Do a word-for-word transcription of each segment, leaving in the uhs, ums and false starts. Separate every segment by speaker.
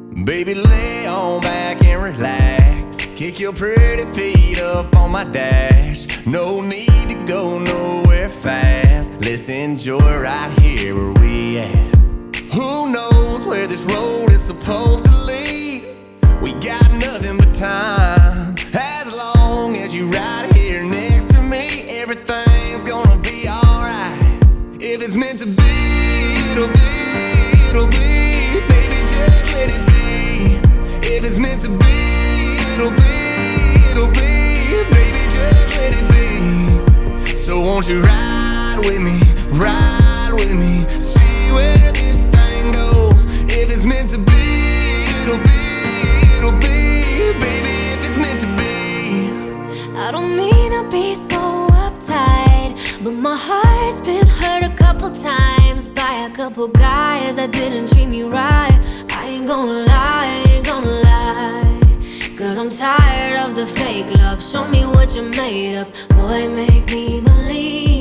Speaker 1: Baby, lay on back and relax. Kick your pretty feet up on my dash. No need to go nowhere fast. Let's enjoy right here where we at. Who knows where this road is supposed to lead? We got nothing but time. As long as you right here next to me, everything's gonna be alright. If it's meant to be, it'll be, it'll be. Baby, just let it be. If it's meant to be, it'll be, it'll be. Baby, just let it be. So won't you ride with me, ride with me, see where this thing goes. If it's meant to be, it'll be, it'll be. Baby, if it's meant to be.
Speaker 2: I don't mean to be so uptight, but my heart's been hurt a couple times by a couple guys that didn't treat me right. I ain't gonna lie, I ain't gonna lie, cause I'm tired of the fake love. Show me what you're made of, boy, make me believe.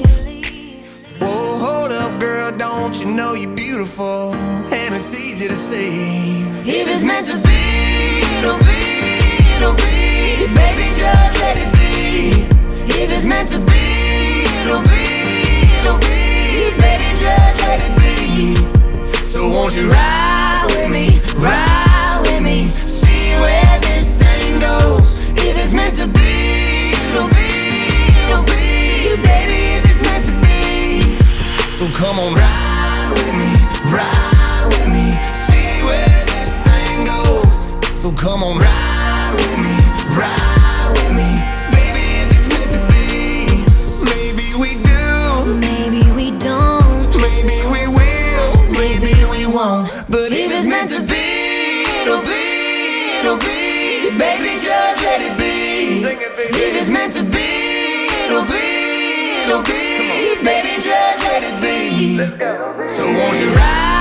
Speaker 1: Whoa, hold up, girl, don't you know you're beautiful? And it's easy to see.
Speaker 2: If it's meant to be, it'll be, it'll be. Baby, just let it be. If it's meant to be, it'll be, it'll be. Baby, just let it be.
Speaker 1: So won't you ride with me, ride with me, see where this thing goes.
Speaker 2: If it's meant to be, it'll be, it'll be. Baby, if it's meant to be.
Speaker 1: So come on, ride with me, ride with me, see where this thing goes. So come on, ride with me, ride with me, baby, if it's meant to be. Maybe we do,
Speaker 2: Maybe we don't,
Speaker 1: maybe we will, maybe we won't. But
Speaker 2: if it's meant to be, it'll be, it'll be. Baby, just let it be.
Speaker 1: Sing it, baby.
Speaker 2: If it's meant to be, it'll be, it'll be. Baby, just let it be.
Speaker 1: Let's go. So won't you ride